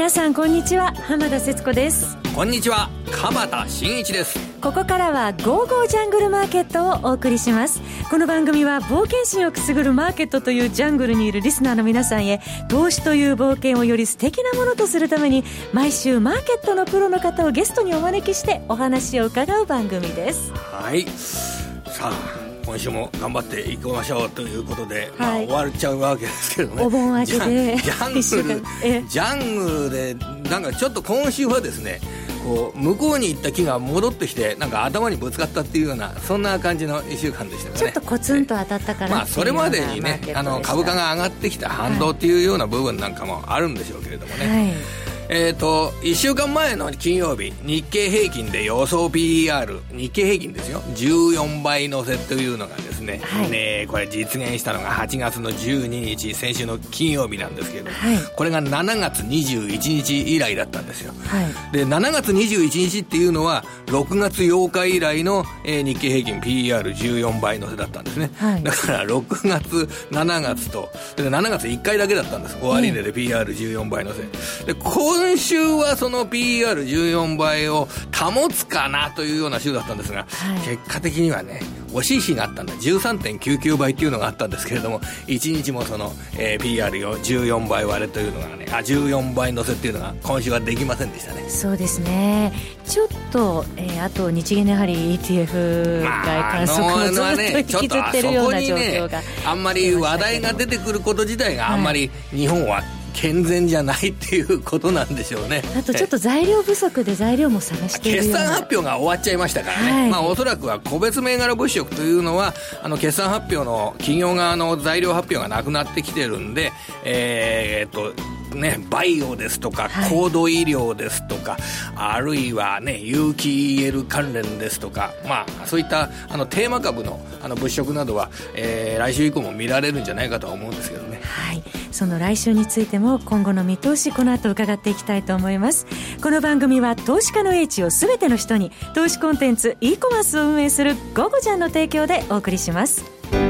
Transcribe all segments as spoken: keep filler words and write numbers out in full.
皆さんこんにちは、浜田節子です。 こんにちは、鎌田新一です。 ここからはゴーゴージャングルマーケットをお送りします。この番組は冒険心をくすぐるマーケットというジャングルにいるリスナーの皆さんへ、投資という冒険をより素敵なものとするために、毎週マーケットのプロの方をゲストにお招きしてお話を伺う番組です。 はい、さあ今週も頑張っていきましょうということで、 はい、 まあ、終わっちゃうわけですけどね。 お盆明けでジャングルジャングルでなんかちょっと今週はですね、こう向こうに行った木が戻ってきてなんか頭にぶつかったっていうような、そんな感じのいっしゅうかんでしたよね。 ちょっとコツンと当たったから、 まあ、それまでにね、あの株価が上がってきた反動っていうような部分なんかもあるんでしょうけれどもね、はい、えーといっしゅうかんまえの金曜日、日経平均で予想 ピーイーアール、 日経平均ですよ、じゅうよんばい乗せというのがですね、はい、ねこれ実現したのがはちがつのじゅうににち、先週の金曜日なんですけど、はい、これがしちがつにじゅういちにち以来だったんですよ、はい、でしちがつにじゅういちにちっていうのはろくがつようか以来の、えー、日経平均 ピーイーアールじゅうよんばい乗せだったんですね、はい、だからろくがつしちがつとでしちがついっかいだけだったんです、終値で ピーイーアールじゅうよんばい乗せで、今週はその ピーイーアールじゅうよんばいを保つかなというような週だったんですが、はい、結果的にはね、惜しい日があったんだ。 じゅうさんてんきゅうきゅうばいっていうのがあったんですけれども、いちにちもその、えー、ピーイーアール をじゅうよんばい割れというのがね、あじゅうよんばい乗せっていうのが今週はできませんでしたね。 そうですね、ちょっと、えー、あと日銀のやはり イーティーエフ が観測をずっと引きずってるような状況が、 ね、あんまり話題が出てくること自体があんまり日本は健全じゃないっていうことなんでしょうね。 あとちょっと材料不足で材料も探しているような、 決算発表が終わっちゃいましたからね、はい、まあ、おそらくは個別銘柄物色というのはあの決算発表の企業側の材料発表がなくなってきてるんで、えー、っとね、バイオですとか、はい、高度医療ですとか、あるいはね、有機 イーエル 関連ですとか、まあそういったあのテーマ株のあの物色などは、えー、来週以降も見られるんじゃないかとは思うんですけどね。 はい、その来週についても今後の見通し、この後伺っていきたいと思います。この番組は投資家の英知をすべての人に、投資コンテンツ e コマースを運営するゴゴジャンの提供でお送りします。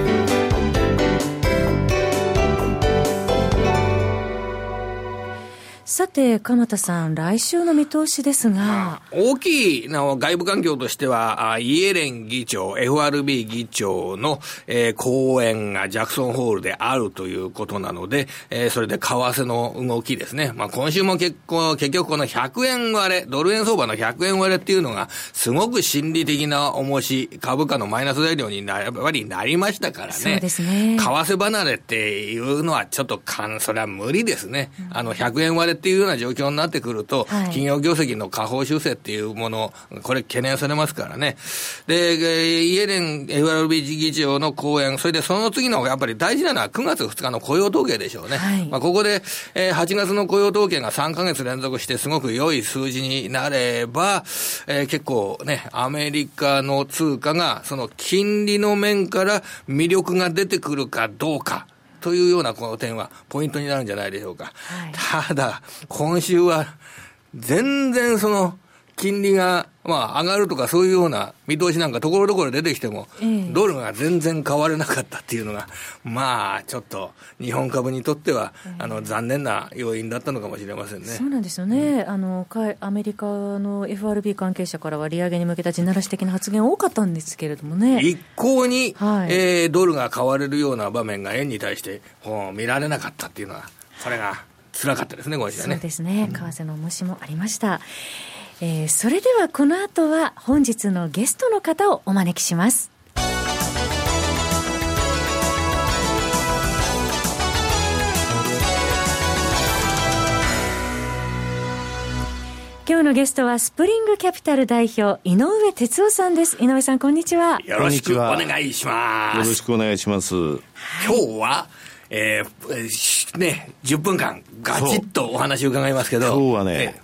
さて鎌田さん、来週の見通しですが、まあ、 大きいの外部環境としては、イエレン議長 エフアールビー 議長の、えー、講演がジャクソンホールであるということなので、えー、それで為替の動きですね、まあ、今週も結構結局このひゃくえん割れ、ドル円相場のひゃくえん割れっていうのがすごく心理的な重し、株価のマイナス材料になやっぱりなりましたからね。 そうですね、 為替離れっていうのはちょっとかんそれは無理ですね、うん、あのひゃくえん割れっていうような状況になってくると、はい、企業業績の下方修正っていうもの、これ懸念されますからね。で、イエレン エフアールビー 議長の講演、それでその次のやっぱり大事なのはくがつふつかの雇用統計でしょうね。はい、まあ、ここで、えー、はちがつの雇用統計がさんかげつ連続してすごく良い数字になれば、えー、結構ね、アメリカの通貨がその金利の面から魅力が出てくるかどうかというようなこの点はポイントになるんじゃないでしょうか。はい、ただ今週は全然その金利がまあ上がるとかそういうような見通しなんかところどころ出てきても、えー、ドルが全然買われなかったっていうのが、まあちょっと日本株にとっては、えー、あの残念な要因だったのかもしれませんね。 そうなんですよね、うん、あのアメリカの エフアールビー 関係者からは利上げに向けた地ならし的な発言多かったんですけれどもね、 一向に、はい、えー、ドルが買われるような場面が円に対してこう見られなかったっていうのは、これが辛かったですね、今週はね。 そうですね、為替の重しもありました。えー、それではこの後は本日のゲストの方をお招きします。今日のゲストはスプリングキャピタル代表井上哲夫さんです。井上さん、こんにちは。 よろしくお願いします。 よろしくお願いします。 今日はえー、ね、じゅっぷんかんガチッとお話を伺いますけど、 今日はね、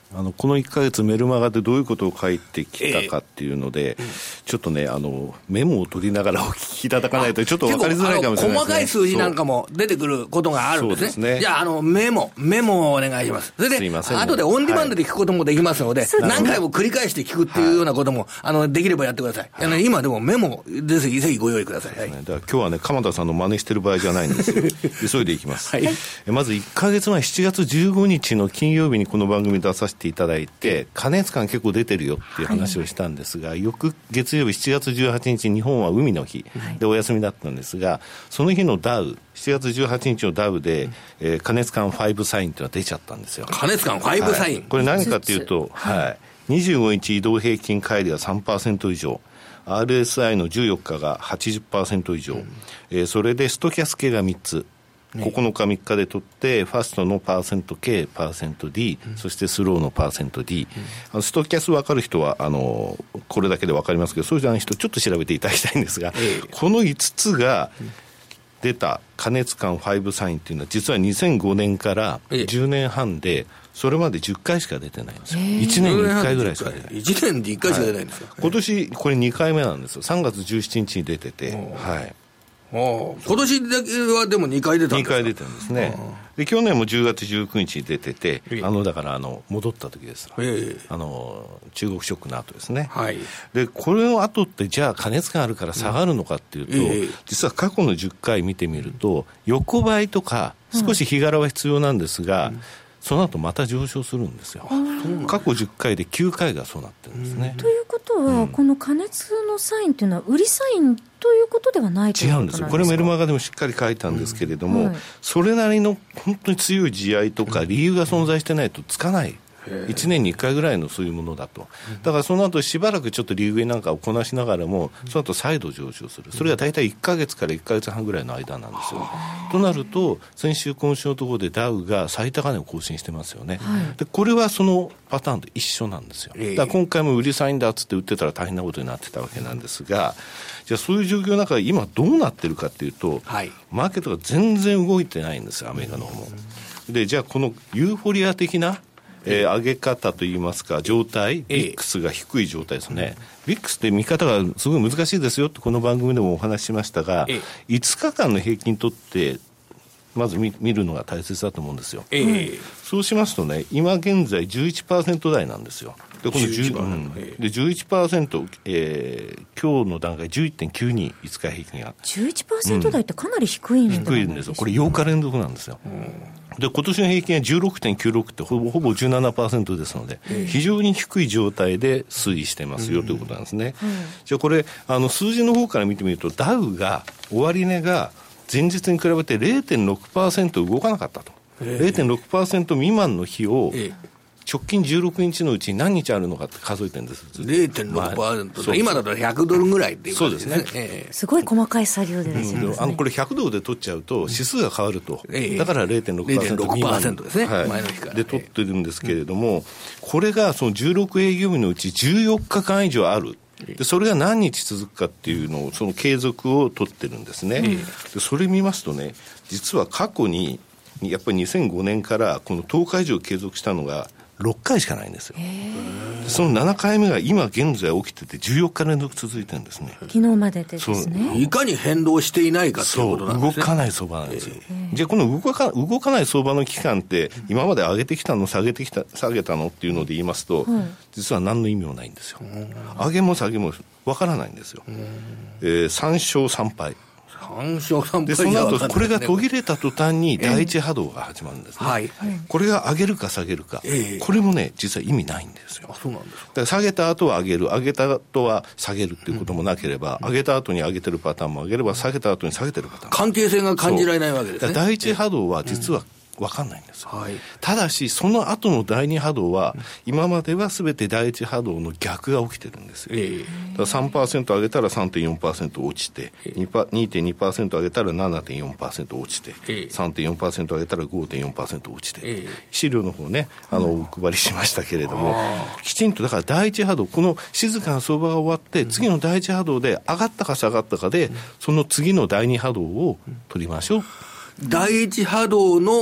あのこのいっかげつメルマガでどういうことを書いてきたかっていうので、えー、ちょっとねあのメモを取りながらお聞きいただかないとちょっと分かりづらいかもしれないですね。 細かい数字なんかも出てくることがあるんですね。 そうですね。 じゃあ、あのメモメモをお願いします。それで、ね、後でオンディマンドで聞くこともできますので、はい、何回も繰り返して聞くっていうようなことも、はい、あのできればやってください。はい、あの今でもメモぜひぜひご用意ください。はい、 だから今日はね鎌田さんの真似してる場合じゃないんですよ。急いでいきます。はい、まずいっかげつまえしちがつじゅうごにちの金曜日にこの番組出させていただいて、過熱感結構出てるよっていう話をしたんですが、はい、翌月曜日しちがつじゅうはちにち日本は海の日でお休みだったんですが、その日のダウしちがつじゅうはちにちのダウで、うんえー、過熱感ファイブサインというのが出ちゃったんですよ。 過熱感ファイブサイン、はい、 これ何かっていうと、はい、にじゅうごにち移動平均乖離が さんパーセント 以上、アールエスアイ のじゅうよっかが はちじゅっパーセント 以上、うんえー、それでストキャス系がみっつ、ここのかみっかで取ってファストのパーセント K、パーセント D、うん、そしてスローのパーセント D、うん、あのストキャス分かる人はあのこれだけで分かりますけど、そうじゃない人ちょっと調べていただきたいんですが、えー、このいつつが出た過熱感ファイブサインっていうのは実はにせんごねんからじゅうねんはんでそれまでじゅっかいしか出てないんですよ。いちねんにいっかいぐらいしか出てない。 いちねんでいっかいしか出ないんですか、はい、 今年これにかいめなんですよ。さんがつじゅうしちにちに出てて、はい、 今年だけはでもにかい出たんですか。 にかい出てるんですね。で去年もじゅうがつじゅうくにちに出てて、あのだからあの戻った時です、ええ、あの中国ショックの後ですね、はい、でこれの後ってじゃあ過熱感あるから下がるのかっていうと、うんえ、実は過去のじゅっかい見てみると横ばいとか少し日柄は必要なんですが、うんその後また上昇するんですよ。過去じゅっかいできゅうかいがそうなってるんですね。 ということは、うん、この過熱のサインというのは売りサインということではないということなんですか。 違うんですよ。これメルマガでもしっかり書いたんですけれども、うんはい、それなりの本当に強い地合いとか理由が存在してないとつかない、いちねんにいっかいぐらいのそういうものだと。だからその後しばらくちょっと利上げなんかをこなしながらもその後再度上昇する。それが大体いっかげつからいっかげつはんぐらいの間なんですよ。となると先週今週のところでダウが最高値を更新してますよね、はい、でこれはそのパターンと一緒なんですよ。だから今回も売りサインだっつって売ってたら大変なことになってたわけなんですが、じゃあそういう状況の中で今どうなってるかっていうと、はい、マーケットが全然動いてないんですよ、アメリカの方も。でじゃあこのユーフォリア的なえー、上げ方といいますか状態、ビックスが低い状態ですね。ビックスって見方がすごい難しいですよってこの番組でもお話ししましたが、いつかかんの平均とってまず 見, 見るのが大切だと思うんですよ、えー、そうしますとね今現在 じゅういちパーセント 台なんですよ。でこの じゅういちパーセント、うん、で じゅういちパーセント、えー、今日の段階 じゅういってんきゅうに いつか平均がじゅういちパーセント 台ってかなり低いんじゃないですか、 うん、低いんですよ。これようか連続なんですよ、うんで今年の平均は じゅうろくてんきゅうろく ってほぼほぼ じゅうななパーセント ですので、非常に低い状態で推移してますよということなんですね、うんうん、じゃあこれあの数字の方から見てみるとダウが終値が前日に比べて れいてんろくパーセント 動かなかったと、えー、れいてんろくパーセント 未満の日を、えー直近じゅうろくにちのうち何日あるのかって数えてるんです。 れいてんろくパーセント、まあ、今だとひゃくドルぐらいっていうことですね。そうですね、 えー、すごい細かい作業でですね、 うん、あのこれひゃくドルで取っちゃうと指数が変わると、えー、だから れいてんろくパーセント 未満ですね、はい、前の日からで取ってるんですけれども、えー、これがそのじゅうろく営業日のうちじゅうよっかかん以上ある。でそれが何日続くかっていうのをその継続を取ってるんですね、えー、でそれ見ますとね実は過去にやっぱりにせんごねんからこのとおか以上継続したのがろっかいしかないんですよ。そのななかいめが今現在起きててじゅうよっか連続続いてるんですね。 昨日まででですね。 いかに変動していないかということなんですね。 そう動かない相場なんですよ。じゃあこの動か動かない相場の期間って今まで上げてきたの下げてきた下げたのっていうので言いますと、はい、実は何の意味もないんですよ。上げも下げもわからないんですよ。えー、さん勝さん敗でその後これが途切れた途端に第一波動が始まるんですね、はい、これが上げるか下げるか、えー、これもね実は意味ないんですよ。 あそうなんですか。 だから下げた後は上げる上げた後は下げるっていうこともなければ、うん、上げた後に上げてるパターンも上げれば下げた後に下げてるパターン関係性が感じられないわけですね。 第一波動は実は、うん分かんないんですよ、はい、ただしその後の第二波動は、うん、今までは全て第一波動の逆が起きてるんですよ、えー、だから さんパーセント 上げたら さんてんよんパーセント 落ちて、えー、にてんにパーセント 上げたら ななてんよんパーセント 落ちて、えー、さんてんよんパーセント 上げたら ごてんよんパーセント 落ちて、えー、資料の方ねあのお配りしましたけれども、うん、きちんとだから第一波動この静かな相場が終わって、うん、次の第一波動で上がったか下がったかで、うん、その次の第二波動を取りましょう。 第一波動の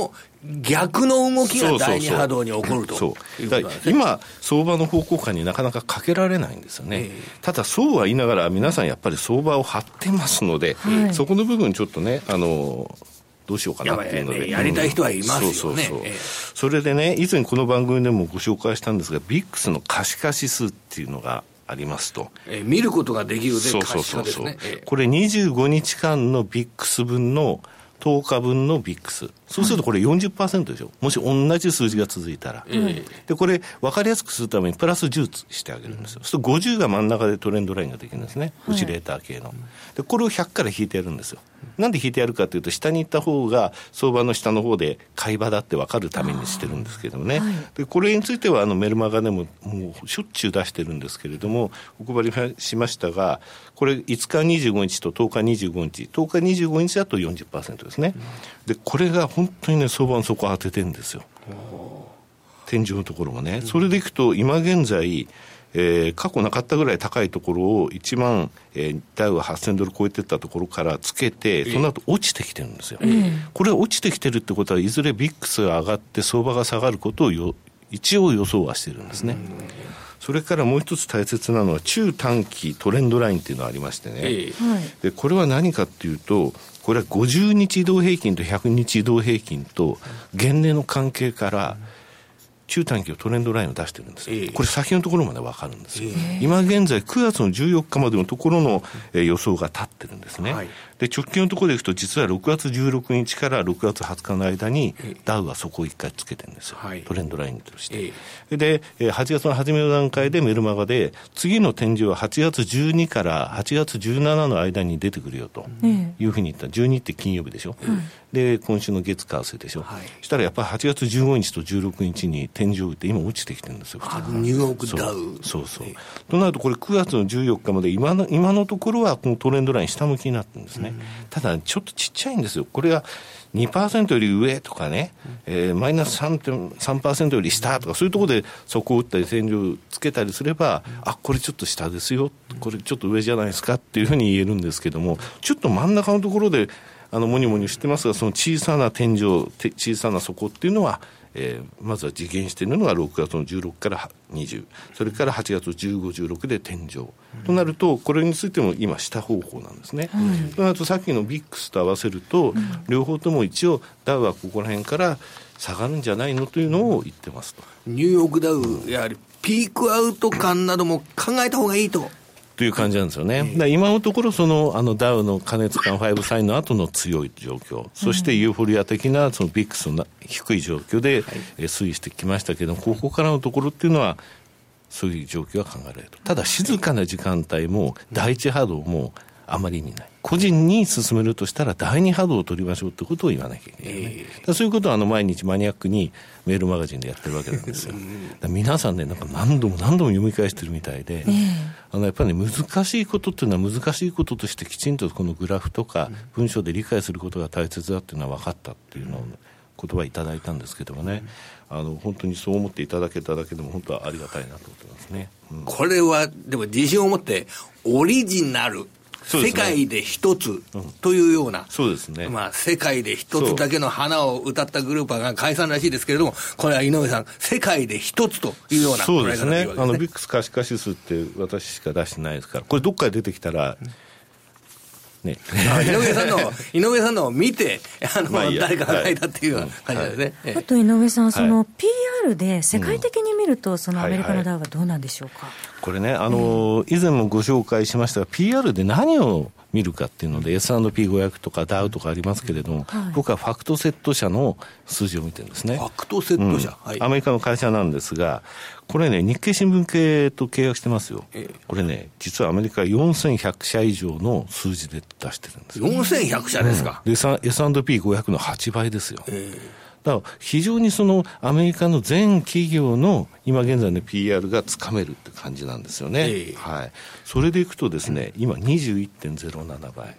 逆の動きが第二波動に起こるということなんですね。 今相場の方向感になかなかかけられないんですよね、えー、ただそうは言いながら皆さんやっぱり相場を張ってますので、はい、そこの部分ちょっとねあのどうしようかなっていうのでや, やりたい人はいますよね、うん、そうそうそう、 えー、それでね以前この番組でもご紹介したんですがビックスの可視化指数っていうのがありますと、 えー、見ることができるで可視化ですね。そうそうそうそう、 えー、これにじゅうごにちかんのビックス分のとおかぶんのビックス、そうするとこれ よんじゅっパーセント でしょ、もし同じ数字が続いたら、うん、でこれ分かりやすくするためにプラスじゅうしてあげるんですよ、うん、そうするとごじゅうが真ん中でトレンドラインができるんですね、オシレーター系の、でこれをひゃくから引いてやるんですよ。なんで引いてやるかというと下に行った方が相場の下の方で買い場だって分かるためにしてるんですけどもね、はい、でこれについてはあのメルマガでももうしょっちゅう出してるんですけれどもお配りしましたが、これいつかにじゅうごにちととおかにじゅうごにち、とおかにじゅうごにちだと よんじゅっパーセント ですね、うん、でこれが本当にね相場の底を当ててるんですよ、天井のところもね、うん、それでいくと今現在えー、過去なかったぐらい高いところをいちまん、えー、ダウははっせんドル超えてったところからつけてその後落ちてきてるんですよ、うん、これ落ちてきてるってことはいずれビックスが上がって相場が下がることをよ一応予想はしてるんですね、うん、それからもう一つ大切なのは中短期トレンドラインっていうのがありましてね、えー、でこれは何かっていうとこれはごじゅうにち移動平均とひゃくにち移動平均と現値の関係から中短期をトレンドラインを出してるんですよ、えー、これ先のところまで分かるんですよ、えー、今現在くがつのじゅうよっかまでのところの、えー、予想が立ってるんですね、はい、で直近のところでいくと実はろくがつじゅうろくにちからろくがつはつかの間に、えー、ダウはそこをいっかいつけてるんですよ、はい、トレンドラインとして、えー、ではちがつの初めの段階でメルマガで次の展示ははちがつじゅうにからはちがつじゅうしちの間に出てくるよというふうに言った。じゅうにって金曜日でしょ、うん、で今週の月火水でしょ、はい、したらやっぱりはちがつじゅうごにちとじゅうろくにちに天井打って今落ちてきてるんですよ。 ニューヨークダウそうそうそう、えー、となるとこれくがつのじゅうよっかまで今の、今のところはこのトレンドライン下向きになってるんですね、うん、ただちょっとちっちゃいんですよ。これは にパーセント より上とかね、うんえー、マイナス さんてんさんパーセント より下とかそういうところで底を打ったり天井をつけたりすれば、うん、あこれちょっと下ですよ、これちょっと上じゃないですかっていうふうに言えるんですけども、ちょっと真ん中のところであのモニモニしてますが、その小さな天井小さな底っていうのは、えー、まずは実現しているのがろくがつのじゅうろくからにじゅう、それからはちがつじゅうご、じゅうろくで天井、うん、となるとこれについても今下方向なんですね、うん、となるとさっきのビックスと合わせると、うん、両方とも一応ダウはここら辺から下がるんじゃないのというのを言ってますと。 ニューヨークダウやはりピークアウト感なども考えた方がいいとという感じなんですよね。だから今のところそのあのダウの過熱感ごサインの後の強い状況、そしてユーフォリア的なそのビックスの低い状況で推移してきましたけど、ここからのところっていうのはそういう状況が考えられると。ただ静かな時間帯も第一波動もあまり意味ない。個人に進めるとしたら第二波動を取りましょうってことを言わなきゃいけない、ね、えー、だそういうことはあの毎日マニアックにメールマガジンでやってるわけなんですよ。だ皆さんねなんか何度も何度も読み返してるみたいで、えー、あのやっぱりね難しいことっていうのは難しいこととしてきちんとこのグラフとか文章で理解することが大切だっていうのは分かったっていうのを言葉いただいたんですけどもね、あの本当にそう思っていただけただけでも本当はありがたいなと思ってますね、うん、 これはでも自信を持ってオリジナル世界で一つというような、 そうですね、 まあ、世界で一つだけの花を歌ったグループが解散らしいですけれども、これは井上さん世界で一つというようなそうですね、あのビックス可視化指数って私しか出してないですから、これどっかで出てきたら、ね、 井上さんの井上さんのを見てあの、まあ、いい誰かが書いたっていうような感じですね、はいはい、 あと井上さんその ピーアール で世界的に見ると、うん、そのアメリカのダウはどうなんでしょうか。 はいはい、これねあの、えー、以前もご紹介しましたが ピーアール で何を見るかっていうので エスアンドピーごひゃく とかダウとかありますけれども、はい、僕はファクトセット社の数字を見てるんですね。 ファクトセット社、うんはい、 アメリカの会社なんですが、これね日経新聞系と契約してますよ、えー、これね実はアメリカよんせんひゃくしゃ以上の数字で出してるんですよ。 よんせんひゃくしゃですか、 うん、で エスアンドピーごひゃく のはちばいですよ、えーだから非常にそのアメリカの全企業の今現在の ピーアール がつかめるって感じなんですよね、えーはい、それでいくとですね今 にじゅういってんゼロななばい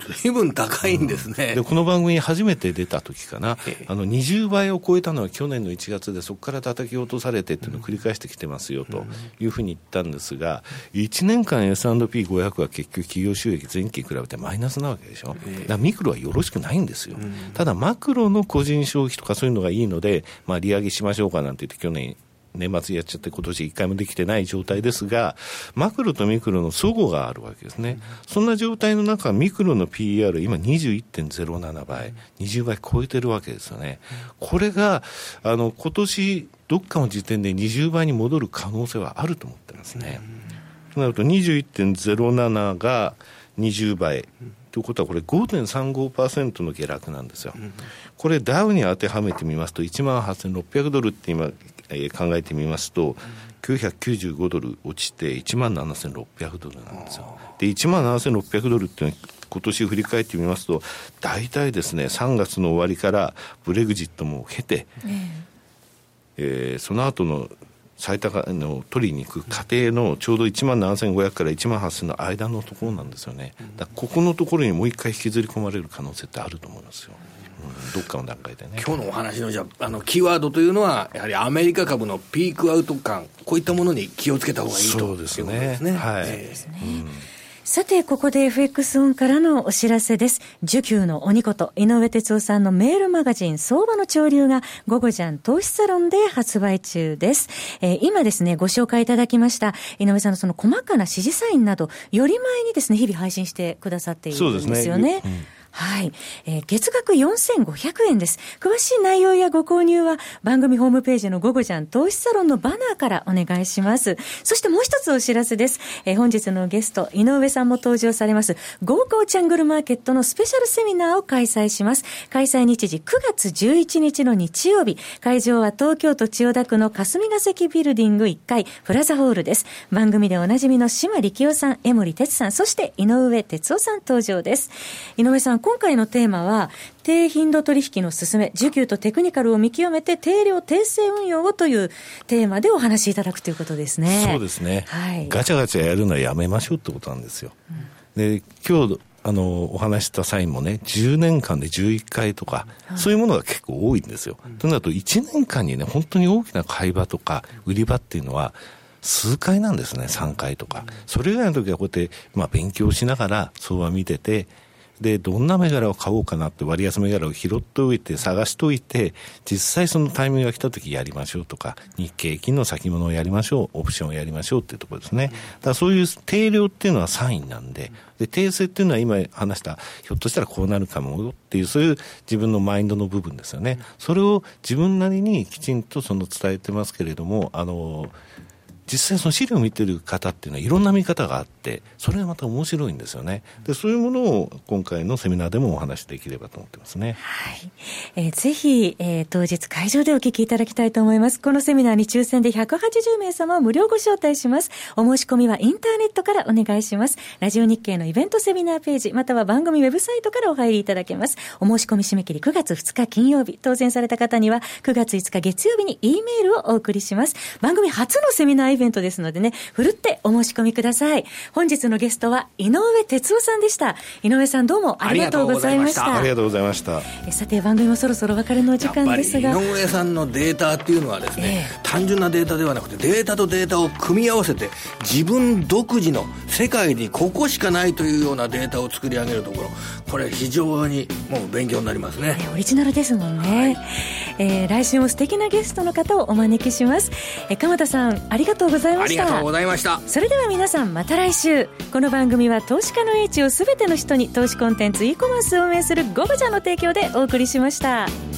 随分高いんですね、 うん、でこの番組初めて出た時かな、あのにじゅうばいを超えたのは去年のいちがつで、そこから叩き落とされてっていうのを繰り返してきてますよというふうに言ったんですが、いちねんかん エスアンドピーごひゃく は結局企業収益前期に比べてマイナスなわけでしょ。だからミクロはよろしくないんですよ。ただマクロの個人消費とかそういうのがいいので、まあ、利上げしましょうかなんて言って去年年末やっちゃって今年いっかいもできてない状態ですが、マクロとミクロの齟齬があるわけですね、うん、そんな状態の中ミクロの ピーイーアール 今 にじゅういってんゼロななばい、うん、にじゅうばい超えてるわけですよね、うん、これがあの今年どっかの時点でにじゅうばいに戻る可能性はあると思ってますね、うん、となると にじゅういってんゼロなな がにじゅうばい、うんということはこれ ごてんさんごパーセント の下落なんですよ、うん、これダウに当てはめてみますと いちまんはっせんろっぴゃくドルって今、えー、考えてみますと、うん、きゅうひゃくきゅうじゅうごドル落ちて いちまんななせんろっぴゃくドルなんですよ。で いちまんななせんろっぴゃくドルっていうのは今年振り返ってみますと大体ですねさんがつの終わりからブレグジットも経て、うんえー、その後の最高の取りに行く過程のちょうどいちまんななせんごひゃくからいちまんはっせんの間のところなんですよね。だからここのところにもう一回引きずり込まれる可能性ってあると思いますよ、うん、どっかの段階でね。 今日のお話のじゃあ、あのキーワードというのはやはりアメリカ株のピークアウト感、こういったものに気をつけた方がいいということですね。 はい、えーうんさてここで エフエックス オンからのお知らせです。需給の鬼こと井上哲夫さんのメールマガジン相場の潮流がゴゴジャン投資サロンで発売中です、えー、今ですねご紹介いただきました井上さんのその細かな指示サインなどより前にですね日々配信してくださっているんですよね。はい、えー、月額よんせんごひゃくえんです。詳しい内容やご購入は番組ホームページのゴゴジャン投資サロンのバナーからお願いします。そしてもう一つお知らせです。えー、本日のゲスト井上さんも登場されますゴーゴージャングルマーケットのスペシャルセミナーを開催します。開催日時くがつじゅういちにちの日曜日、会場は東京都千代田区の霞が関ビルディングいっかいプラザホールです。番組でおなじみの島力夫さん、江森哲さん、そして井上哲夫さん登場です。井上さん、今回のテーマは低頻度取引の進め、需給とテクニカルを見極めて定量定性運用をというテーマでお話しいただくということですね。 そうですね、はい、ガチャガチャやるのはやめましょうってことなんですよ、うん、で今日あのお話した際もねじゅうねんかんでじゅういっかいとか、はい、そういうものが結構多いんですよ、うん、となるといちねんかんにね本当に大きな買い場とか売り場っていうのは数回なんですね。さんかいとか、うん、それ以外の時はこうやって、まあ、勉強しながら相場見てて、でどんな銘柄を買おうかなって割安銘柄を拾っておいて探しておいて、実際そのタイミングが来た時やりましょうとか、日経金の先物をやりましょう、オプションをやりましょうっていうところですね。だからそういう定量っていうのはサインなんで、で定性っていうのは今話したひょっとしたらこうなるかもっていうそういう自分のマインドの部分ですよね。それを自分なりにきちんとその伝えてますけれども、あの実際その資料を見てる方っていうのはいろんな見方があって、それがまた面白いんですよね。でそういうものを今回のセミナーでもお話しできればと思ってますね。 はい、えー、ぜひ、えー、当日会場でお聞きいただきたいと思います。このセミナーに抽選でひゃくはちじゅうめいさまを無料ご招待します。お申し込みはインターネットからお願いします。ラジオ日経のイベントセミナーページまたは番組ウェブサイトからお入りいただけます。お申し込み締め切りくがつふつか金曜日、当選された方にはくがついつか月曜日に E メールをお送りします。番組初のセミナーイベントですのでね、ふるってお申し込みください。本日のゲストは井上哲夫さんでした。井上さんどうもありがとうございました。 ありがとうございました。 えさて番組もそろそろお別れのお時間ですが、 やっぱり井上さんのデータっていうのはですね、えー、単純なデータではなくてデータとデータを組み合わせて自分独自の世界にここしかないというようなデータを作り上げるところ、これ非常にもう勉強になりますね。 オリジナルですもんね、はい。えー、来週も素敵なゲストの方をお招きします。え鎌田さんありがとうございました。 ありがとうございました。 それでは皆さんまた来週。この番組は投資家の英知をすべての人に投資コンテンツ e コマースを運営するゴゴジャンの提供でお送りしました。